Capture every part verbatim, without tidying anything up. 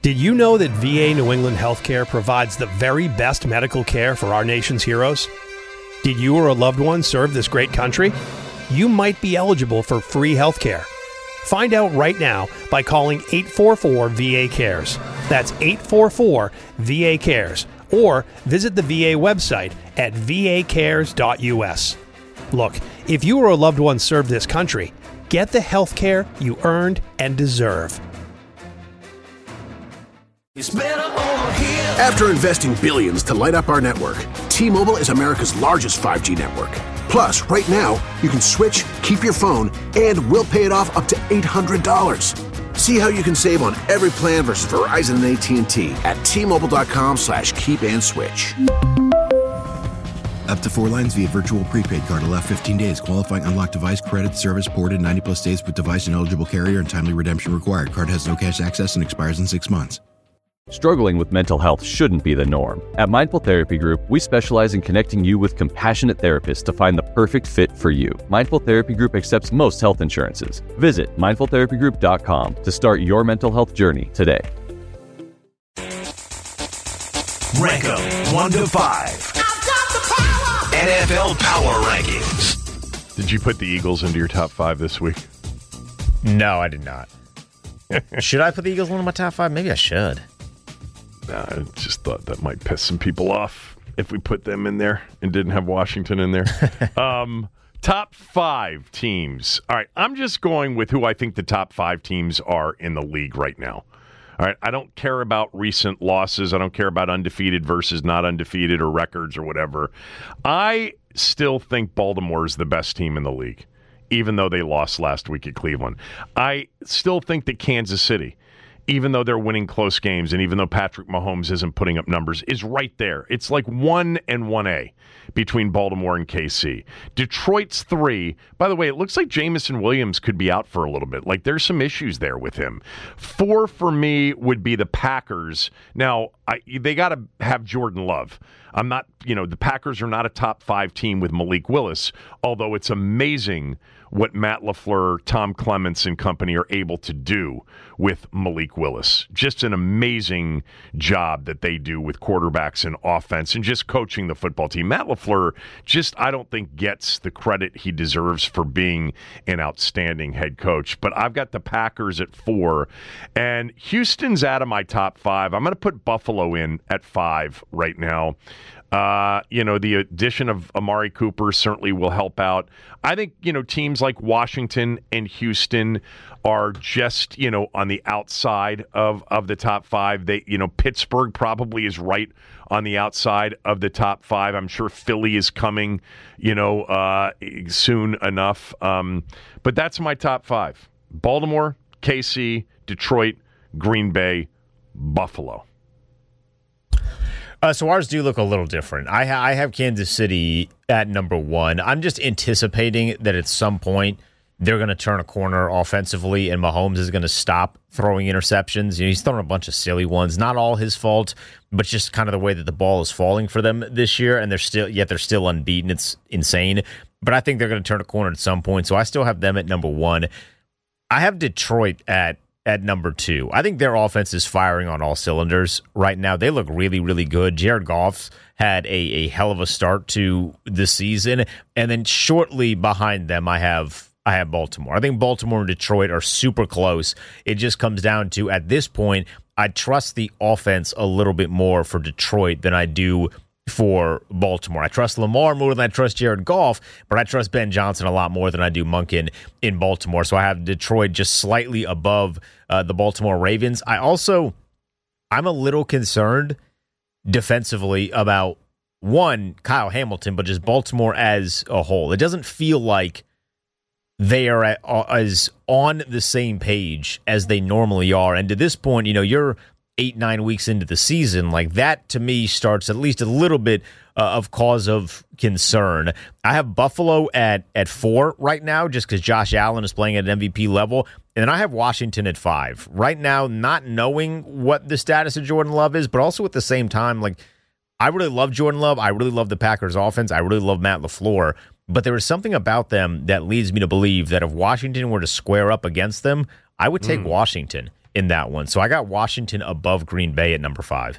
Did you know that V A New England Healthcare provides the very best medical care for our nation's heroes? Did you or a loved one serve this great country? You might be eligible for free healthcare. Find out right now by calling eight four four V A cares. That's eight four four V A cares. Or visit the V A website at v a cares dot u s. Look, if you or a loved one served this country, get the health care you earned and deserve. It's better over here. After investing billions to light up our network, T-Mobile is America's largest five G network. Plus, right now, you can switch, keep your phone, and we'll pay it off up to eight hundred dollars. See how you can save on every plan versus Verizon and A T and T at T-Mobile.com slash keep and switch. Up to four lines via virtual prepaid card. Allow fifteen days. Qualifying unlocked device credit service ported ninety plus days with device and eligible carrier and timely redemption required. Card has no cash access and expires in six months. Struggling with mental health shouldn't be the norm. At Mindful Therapy Group, we specialize in connecting you with compassionate therapists to find the perfect fit for you. Mindful Therapy Group accepts most health insurances. Visit mindful therapy group dot com to start your mental health journey today. Rank 'em one to five. I've got the power. N F L Power Rankings. Did you put the Eagles into your top five this week? No, I did not. Should I put the Eagles in one of my top five? Maybe I should. Nah, I just thought that might piss some people off if we put them in there and didn't have Washington in there. um, top five teams. All right, I'm just going with who I think the top five teams are in the league right now. All right, I don't care about recent losses. I don't care about undefeated versus not undefeated or records or whatever. I still think Baltimore is the best team in the league, even though they lost last week at Cleveland. I still think that Kansas City, even though they're winning close games and even though Patrick Mahomes isn't putting up numbers, is right there. It's like one and one A between Baltimore and K C. Detroit's three. By the way, it looks like Jameson Williams could be out for a little bit. Like, there's some issues there with him. Four for me would be the Packers. Now, I, they got to have Jordan Love. I'm not, you know, the Packers are not a top five team with Malik Willis, although it's amazing what Matt LaFleur, Tom Clements, and company are able to do with Malik Willis. Just an amazing job that they do with quarterbacks and offense and just coaching the football team. Matt LaFleur just, I don't think, gets the credit he deserves for being an outstanding head coach. But I've got the Packers at four, and Houston's out of my top five. I'm going to put Buffalo in at five right now. Uh, you know, the addition of Amari Cooper certainly will help out. I think, you know, teams like Washington and Houston are just, you know, on the outside of, of the top five. They, you know, Pittsburgh probably is right on the outside of the top five. I'm sure Philly is coming, you know, uh, soon enough. Um, but that's my top five. Baltimore, K C, Detroit, Green Bay, Buffalo. Uh, so ours do look a little different. I, ha- I have Kansas City at number one. I'm just anticipating that at some point they're going to turn a corner offensively and Mahomes is going to stop throwing interceptions. You know, he's throwing a bunch of silly ones. Not all his fault, but just kind of the way that the ball is falling for them this year, and they're still yet they're still unbeaten. It's insane. But I think they're going to turn a corner at some point, so I still have them at number one. I have Detroit at at number two. I think their offense is firing on all cylinders right now. They look really, really good. Jared Goff had a, a hell of a start to the season. And then shortly behind them, I have I have Baltimore. I think Baltimore and Detroit are super close. It just comes down to, at this point, I trust the offense a little bit more for Detroit than I do for Baltimore. I trust Lamar more than I trust Jared Goff, but I trust Ben Johnson a lot more than I do Monken in Baltimore. So I have Detroit just slightly above uh, the Baltimore Ravens. I also, I'm a little concerned defensively about, one, Kyle Hamilton, but just Baltimore as a whole. It doesn't feel like they are at, uh, as on the same page as they normally are. And to this point, you know, you're eight, nine weeks into the season, like that to me starts at least a little bit uh, of cause of concern. I have Buffalo at at four right now just because Josh Allen is playing at an M V P level. And then I have Washington at five. Right now, not knowing what the status of Jordan Love is, but also at the same time, like, I really love Jordan Love. I really love the Packers offense. I really love Matt LaFleur. But there is something about them that leads me to believe that if Washington were to square up against them, I would take mm. Washington in that one. So I got Washington above Green Bay at number five.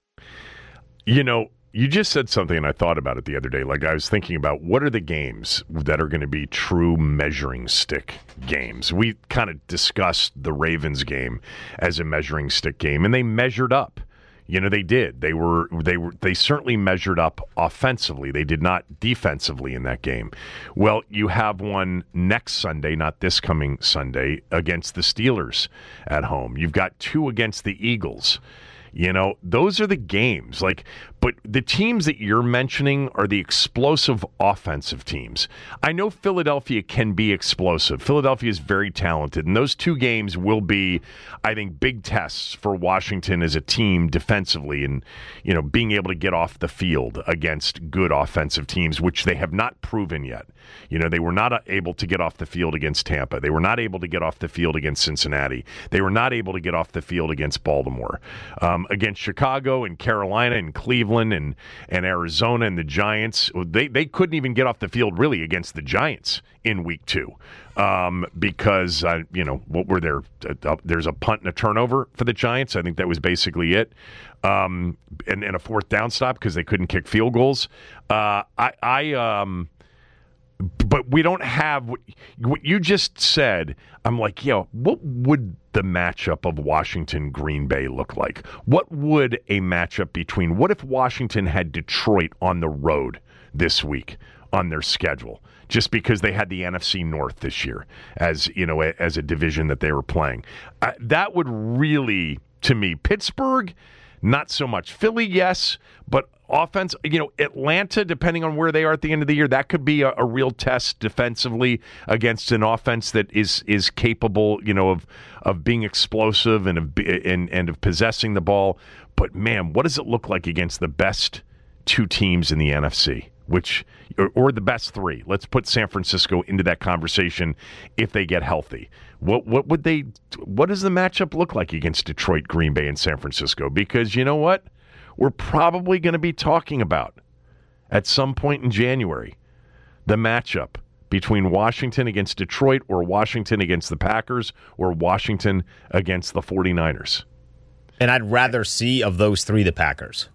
You know, you just said something, and I thought about it the other day. Like, I was thinking about what are the games that are going to be true measuring stick games. We kind of discussed the Ravens game as a measuring stick game, and they measured up. You know, they did. They were they were they certainly measured up offensively. They did not defensively in that game. Well, you have one next Sunday, not this coming Sunday, against the Steelers at home. You've got two against the Eagles. You know, those are the games. Like, but the teams that you're mentioning are the explosive offensive teams. I know Philadelphia can be explosive. Philadelphia is very talented, and those two games will be, I think, big tests for Washington as a team defensively, and you know, being able to get off the field against good offensive teams, which they have not proven yet. You know, they were not able to get off the field against Tampa. They were not able to get off the field against Cincinnati. They were not able to get off the field against Baltimore. Um, against Chicago and Carolina and Cleveland and, and Arizona and the Giants, they, they couldn't even get off the field really against the Giants in week two um, because, uh, you know, what were there? Uh, there's a punt and a turnover for the Giants. I think that was basically it. Um, and, and a fourth down stop because they couldn't kick field goals. Uh, I, I um, but we don't have what, what you just said. I'm like, yo, what would the matchup of Washington Green Bay look like? What would a matchup between, what if Washington had Detroit on the road this week on their schedule, just because they had the N F C North this year as, you know, a, as a division that they were playing? Uh, that would really, to me, Pittsburgh, not so much. Philly, yes, but offense, you know, Atlanta, depending on where they are at the end of the year, that could be a, a real test defensively against an offense that is is capable, you know, of of being explosive and of and and of possessing the ball. But man, what does it look like against the best two teams in the N F C? Which or, or the best three? Let's put San Francisco into that conversation if they get healthy. What what would they? What does the matchup look like against Detroit, Green Bay, and San Francisco? Because you know what, we're probably going to be talking about at some point in January the matchup between Washington against Detroit, or Washington against the Packers, or Washington against the 49ers. And I'd rather see of those three the Packers.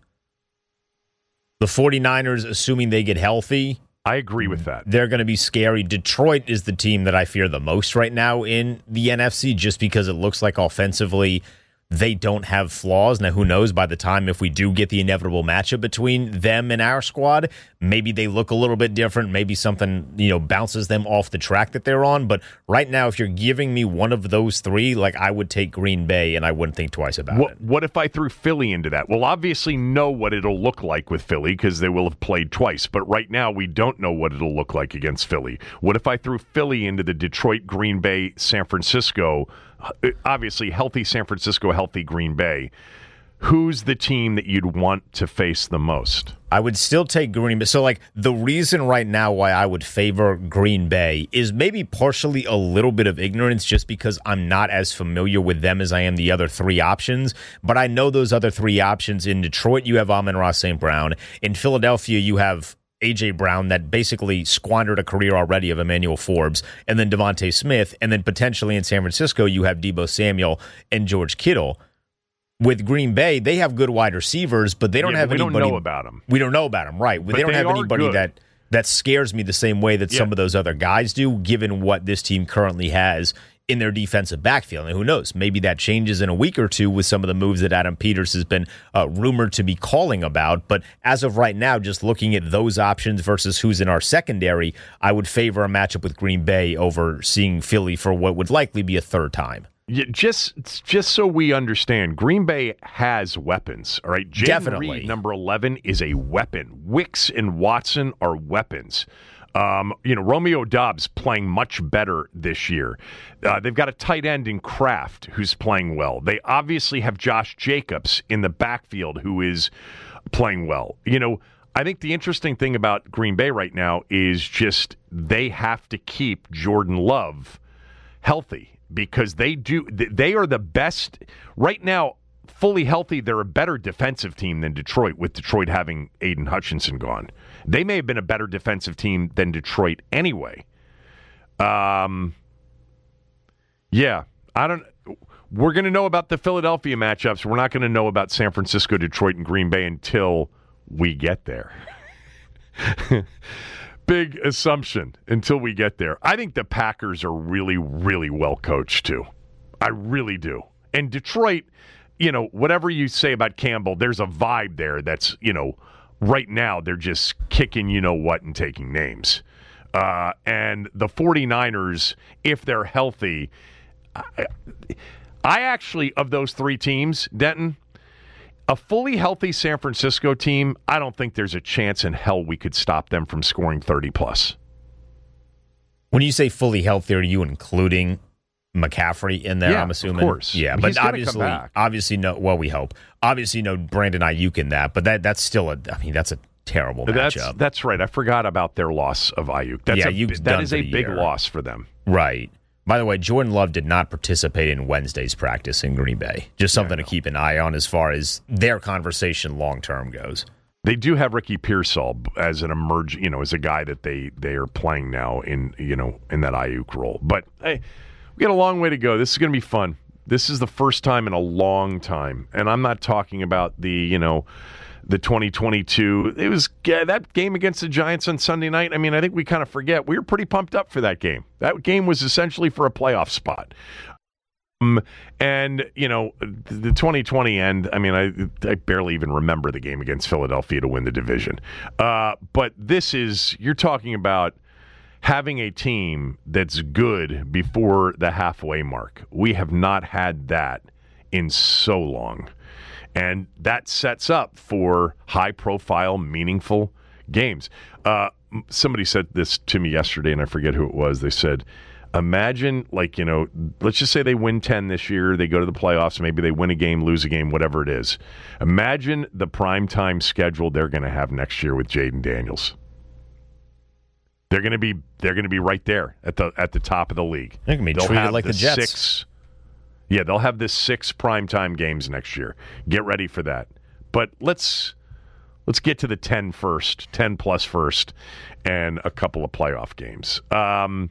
The 49ers, assuming they get healthy, I agree with that. They're going to be scary. Detroit is the team that I fear the most right now in the N F C, just because it looks like offensively they don't have flaws. Now, who knows, by the time if we do get the inevitable matchup between them and our squad, maybe they look a little bit different. Maybe something, you know, bounces them off the track that they're on. But right now, if you're giving me one of those three, like, I would take Green Bay, and I wouldn't think twice about what, it. What if I threw Philly into that? We'll obviously know what it'll look like with Philly because they will have played twice. But right now, we don't know what it'll look like against Philly. What if I threw Philly into the Detroit, Green Bay, San Francisco? Obviously, healthy San Francisco, healthy Green Bay. Who's the team that you'd want to face the most? I would still take Green Bay. So, like, the reason right now why I would favor Green Bay is maybe partially a little bit of ignorance, just because I'm not as familiar with them as I am the other three options. But I know those other three options. In Detroit, you have Amon-Ra Saint Brown. In Philadelphia, you have A J. Brown, that basically squandered a career already of Emmanuel Forbes, and then Devontae Smith, and then potentially in San Francisco, you have Deebo Samuel and George Kittle. With Green Bay, they have good wide receivers, but they don't yeah, have we anybody. We don't know about them. We don't know about them, right? But they don't they have anybody good. that that scares me the same way that yeah. some of those other guys do, given what this team currently has in their defensive backfield. And who knows, maybe that changes in a week or two with some of the moves that Adam Peters has been uh, rumored to be calling about. But as of right now, just looking at those options versus who's in our secondary, I would favor a matchup with Green Bay over seeing Philly for what would likely be a third time. Yeah, just just so we understand, Green Bay has weapons, all right? Jayden Definitely. Reed, number eleven, is a weapon. Wicks and Watson are weapons. Um, you know, Romeo Doubs playing much better this year. Uh, they've got a tight end in Kraft who's playing well. They obviously have Josh Jacobs in the backfield who is playing well. You know, I think the interesting thing about Green Bay right now is just they have to keep Jordan Love healthy, because they do. They are the best right now. Fully healthy, they're a better defensive team than Detroit, with Detroit having Aiden Hutchinson gone. They may have been a better defensive team than Detroit anyway. Um, yeah, I don't. we're going to know about the Philadelphia matchups. We're not going to know about San Francisco, Detroit, and Green Bay until we get there. Big assumption until we get there. I think the Packers are really, really well coached, too. I really do. And Detroit, you know, whatever you say about Campbell, there's a vibe there that's, you know, right now they're just kicking you-know-what and taking names. Uh, and the 49ers, if they're healthy, I, I actually, of those three teams, Denton, a fully healthy San Francisco team, I don't think there's a chance in hell we could stop them from scoring thirty plus. When you say fully healthy, are you including McCaffrey in there? Yeah, I'm assuming. Of course. Yeah, He's but gonna obviously, come back. obviously, no. Well, we hope. Obviously, no Brandon Ayuk in that, but that that's still a. I mean, that's a terrible That's matchup. that's right. I forgot about their loss of Ayuk. That's Yeah, a, Ayuk's that done is for a the big year. loss for them. Right. By the way, Jordan Love did not participate in Wednesday's practice in Green Bay. Just something Yeah, to keep an eye on as far as their conversation long term goes. They do have Ricky Pearsall as an emerge, you know, as a guy that they they are playing now in, you know, in that Ayuk role. But hey, we got a long way to go. This is going to be fun. This is the first time in a long time, and I'm not talking about the, you know, the twenty twenty-two. It was yeah, that game against the Giants on Sunday night. I mean, I think we kind of forget. We were pretty pumped up for that game. That game was essentially for a playoff spot. Um, and, you know, the twenty twenty end, I mean, I, I barely even remember the game against Philadelphia to win the division. Uh, but this is, you're talking about having a team that's good before the halfway mark. We have not had that in so long. And that sets up for high-profile, meaningful games. Uh, somebody said this to me yesterday, and I forget who it was. They said, imagine, like, you know, let's just say they win ten this year. They go to the playoffs. Maybe they win a game, lose a game, whatever it is. Imagine the primetime schedule they're going to have next year with Jaden Daniels. They're going to be they're going to be right there at the at the top of the league. They're going to be They'll treated have like the Jets. Six, Yeah, they'll have this six primetime games next year. Get ready for that. But let's let's get to the ten first, ten plus first, and a couple of playoff games. Um,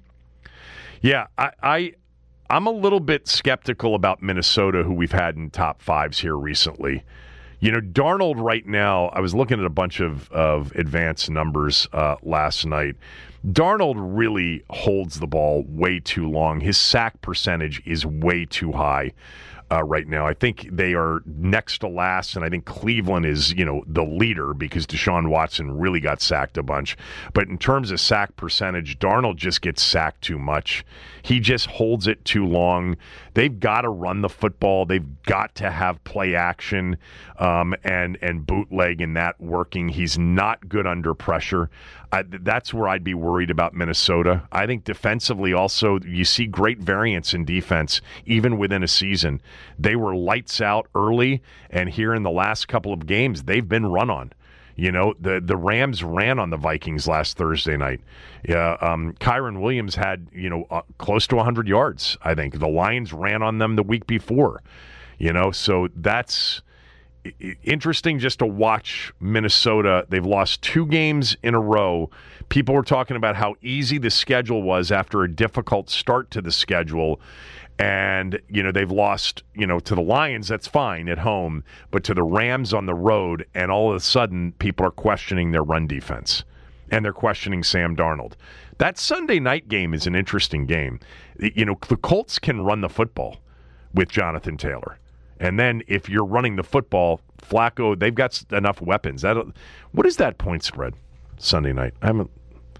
yeah, I, I I'm a little bit skeptical about Minnesota, who we've had in top fives here recently. You know, Darnold right now, I was looking at a bunch of, of advanced numbers uh, last night. Darnold really holds the ball way too long. His sack percentage is way too high uh, right now. I think they are next to last, and I think Cleveland is, you know, the leader because Deshaun Watson really got sacked a bunch. But in terms of sack percentage, Darnold just gets sacked too much. He just holds it too long. They've got to run the football. They've got to have play action um, and and bootleg and that working. He's not good under pressure. I, that's where I'd be worried about Minnesota. I think defensively also, you see great variance in defense, even within a season. They were lights out early, and here in the last couple of games, they've been run on. You know, the the Rams ran on the Vikings last Thursday night. Yeah, um, Kyron Williams had, you know, uh, close to one hundred yards, I think. The Lions ran on them the week before. You know, so that's interesting just to watch Minnesota. They've lost two games in a row. People were talking about how easy the schedule was after a difficult start to the schedule. And, you know, they've lost, you know, to the Lions, that's fine at home, but to the Rams on the road, and all of a sudden people are questioning their run defense. And they're questioning Sam Darnold. That Sunday night game is an interesting game. You know, the Colts can run the football with Jonathan Taylor. And then if you're running the football, Flacco, they've got enough weapons. That, what is that point spread Sunday night? I haven't.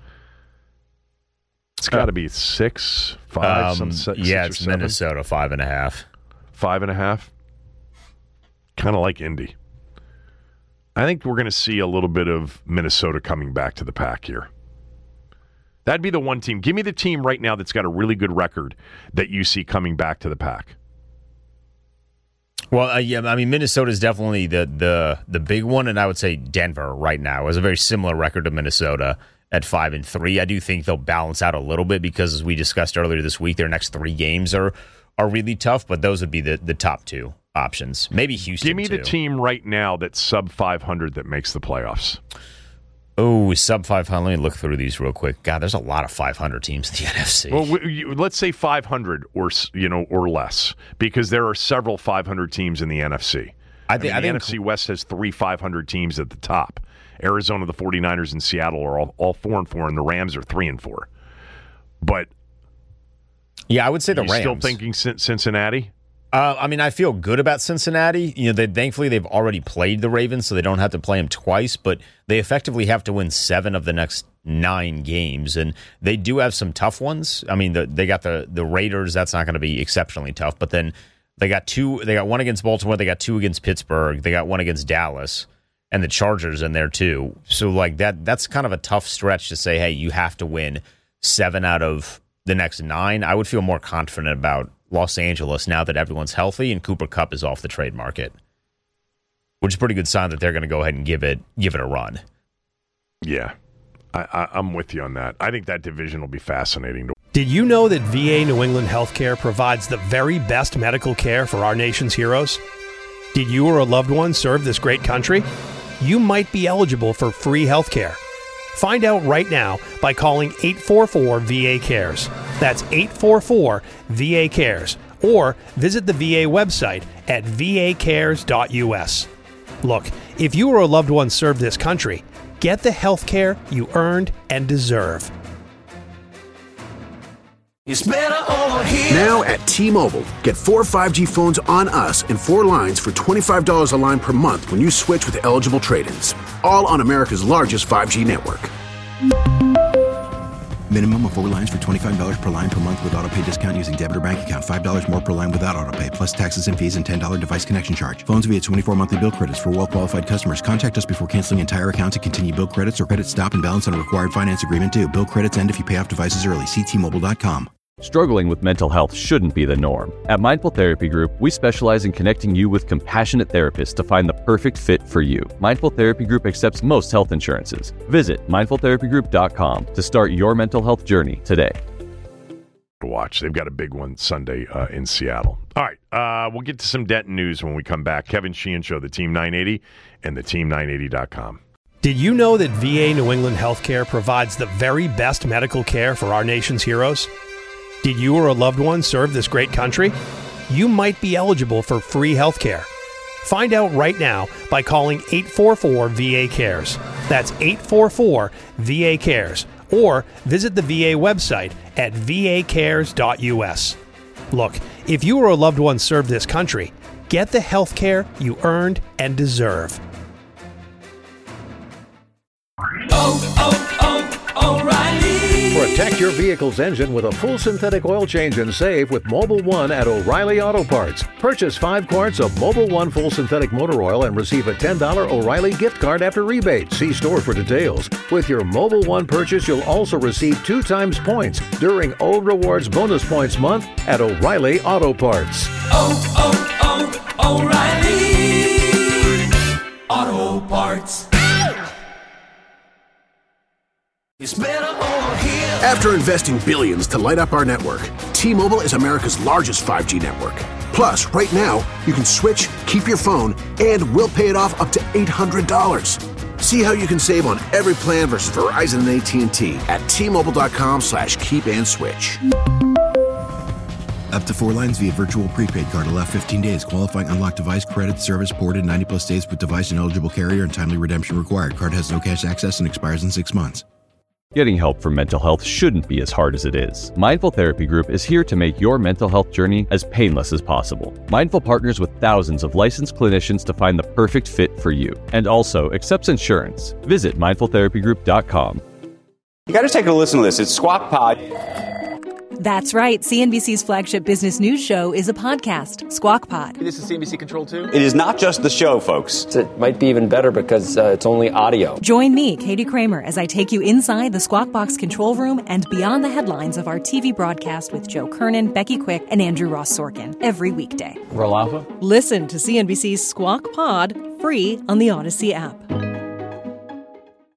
It's got to be six, five, Um, some six, yeah, six or it's seven. Minnesota, five and a half. Five and a half. Kind of like Indy. I think we're going to see a little bit of Minnesota coming back to the pack here. That'd be the one team. Give me the team right now that's got a really good record that you see coming back to the pack. Well, uh, yeah, I mean, Minnesota is definitely the the the big one, and I would say Denver right now has a very similar record to Minnesota at five and three. I do think they'll balance out a little bit because, as we discussed earlier this week, their next three games are are really tough. But those would be the, the top two options. Maybe Houston. Give me too. the team right now that's sub five hundred that makes the playoffs. Oh, sub five hundred. Let me look through these real quick. God, there's a lot of five hundred teams in the N F C. Well, we, you, let's say five hundred or you know or less, because there are several five hundred teams in the N F C. I, th- I mean, I the think N F C West has three five hundred teams at the top. Arizona, the 49ers, and Seattle are all, all four and four, and the Rams are three and four. But yeah, I would say the you Rams. Still thinking Cincinnati? Uh, I mean, I feel good about Cincinnati. You know, they, thankfully they've already played the Ravens, so they don't have to play them twice. But they effectively have to win seven of the next nine games, and they do have some tough ones. I mean, the, they got the the Raiders. That's not going to be exceptionally tough. But then they got two. They got one against Baltimore. They got two against Pittsburgh. They got one against Dallas, and the Chargers in there too. So like that, that's kind of a tough stretch to say, hey, you have to win seven out of the next nine. I would feel more confident about Los Angeles now that everyone's healthy and Cooper Kupp is off the trade market, which is a pretty good sign that they're going to go ahead and give it give it a run. Yeah, I, I, I'm with you on that. I think that division will be fascinating. To- Did you know that V A New England Healthcare provides the very best medical care for our nation's heroes? Did you or a loved one serve this great country? You might be eligible for free healthcare. Find out right now by calling eight four four V A cares. That's eight four four V A cares. Or visit the V A website at v a cares dot u s. Look, if you or a loved one served this country, get the health care you earned and deserve. It's better over here. Now at T-Mobile, get four five G phones on us and four lines for twenty-five dollars a line per month when you switch with eligible trade-ins. All on America's largest five G network. Minimum of four lines for twenty-five dollars per line per month with autopay discount using debit or bank account. five dollars more per line without autopay, plus taxes and fees and ten dollars device connection charge. Phones via twenty-four monthly bill credits for well-qualified customers. Contact us before canceling entire account to continue bill credits or credit stop and balance on a required finance agreement due. Bill credits end if you pay off devices early. See T Mobile dot com. Struggling with mental health shouldn't be the norm. At Mindful Therapy Group, we specialize in connecting you with compassionate therapists to find the perfect fit for you. Mindful Therapy Group accepts most health insurances. Visit mindful therapy group dot com to start your mental health journey today. Watch. They've got a big one Sunday uh, in Seattle. All right. Uh, we'll get to some Denton news when we come back. Kevin Sheehan Show, the Team nine eighty, and the team nine eighty dot com. Did you know that V A New England Healthcare provides the very best medical care for our nation's heroes? Did you or a loved one serve this great country? You might be eligible for free healthcare. Find out right now by calling eight four four V A cares. That's eight four four V A cares. Or visit the V A website at v a cares dot u s. Look, if you or a loved one served this country, get the health care you earned and deserve. Oh, oh, oh, O'Reilly. Protect your vehicle's engine with a full synthetic oil change and save with Mobil one at O'Reilly Auto Parts. Purchase five quarts of Mobil one full synthetic motor oil and receive a ten dollars O'Reilly gift card after rebate. See store for details. With your Mobil one purchase, you'll also receive two times points during O Rewards Bonus Points Month at O'Reilly Auto Parts. Oh, oh, oh, O'Reilly Auto Parts. It's better over here. After investing billions to light up our network, T-Mobile is America's largest five G network. Plus, right now, you can switch, keep your phone, and we'll pay it off up to eight hundred dollars. See how you can save on every plan versus Verizon and A T and T at T Mobile dot com slash keep and switch. Up to four lines via virtual prepaid card. Allow fifteen days. Qualifying unlocked device credit service ported ninety plus days with device and eligible carrier and timely redemption required. Card has no cash access and expires in six months. Getting help for mental health shouldn't be as hard as it is. Mindful Therapy Group is here to make your mental health journey as painless as possible. Mindful partners with thousands of licensed clinicians to find the perfect fit for you, and also accepts insurance. Visit mindful therapy group dot com. You got to take a listen to this. It's Squawk Pod. That's right. C N B C's flagship business news show is a podcast, Squawk Pod. This is C N B C Control too? It is not just the show, folks. It might be even better because uh, it's only audio. Join me, Katie Kramer, as I take you inside the Squawk Box control room and beyond the headlines of our T V broadcast with Joe Kernan, Becky Quick, and Andrew Ross Sorkin every weekday. Roll Alpha? Listen to C N B C's Squawk Pod free on the Odyssey app.